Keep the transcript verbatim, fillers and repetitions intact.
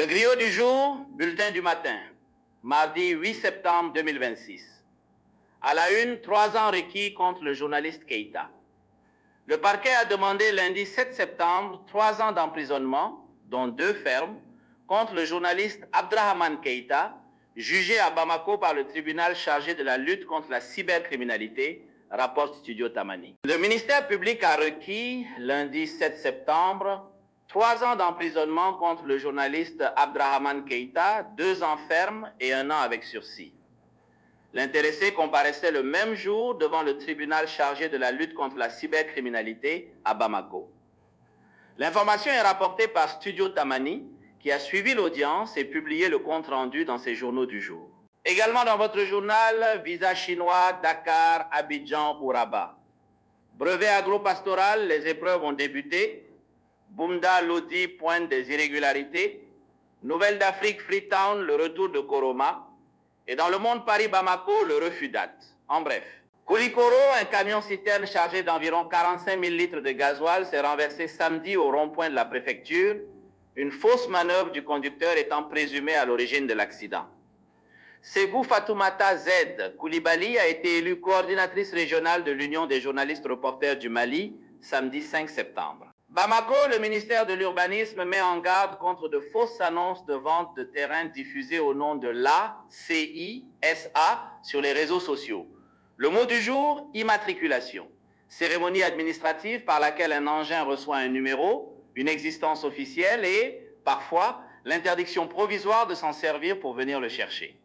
griot du jour, bulletin du matin, mardi huit septembre deux mille vingt-six. À la une, trois ans requis contre le journaliste Keïta. Le parquet a demandé lundi sept septembre trois ans d'emprisonnement, dont deux fermes, contre le journaliste Abdrahmane Keïta, jugé à Bamako par le tribunal chargé de la lutte contre la cybercriminalité, rapporte Studio Tamani. Le ministère public a requis, lundi sept septembre, trois ans d'emprisonnement contre le journaliste Abdrahmane Keïta, deux ans ferme et un an avec sursis. L'intéressé comparaissait le même jour devant le tribunal chargé de la lutte contre la cybercriminalité à Bamako. L'information est rapportée par Studio Tamani, qui a suivi l'audience et publié le compte-rendu dans ses journaux du jour. Également dans votre journal, visa chinois, Dakar, Abidjan ou Rabat. Brevet agro-pastoral, les épreuves ont débuté. Bumda Lodi pointe des irrégularités. Nouvelle d'Afrique, Freetown, le retour de Koroma. Et dans le monde Paris-Bamako, le refus date. En bref. Koulikoro, un camion-citerne chargé d'environ quarante-cinq mille litres de gasoil, s'est renversé samedi au rond-point de la préfecture, une fausse manœuvre du conducteur étant présumée à l'origine de l'accident. Ségou Fatoumata Z Koulibaly a été élue coordinatrice régionale de l'Union des journalistes reporters du Mali, samedi cinq septembre. Bamako, le ministère de l'Urbanisme met en garde contre de fausses annonces de vente de terrains diffusées au nom de l'A C I S A sur les réseaux sociaux. Le mot du jour, immatriculation. Cérémonie administrative par laquelle un engin reçoit un numéro, une existence officielle et, parfois, l'interdiction provisoire de s'en servir pour venir le chercher.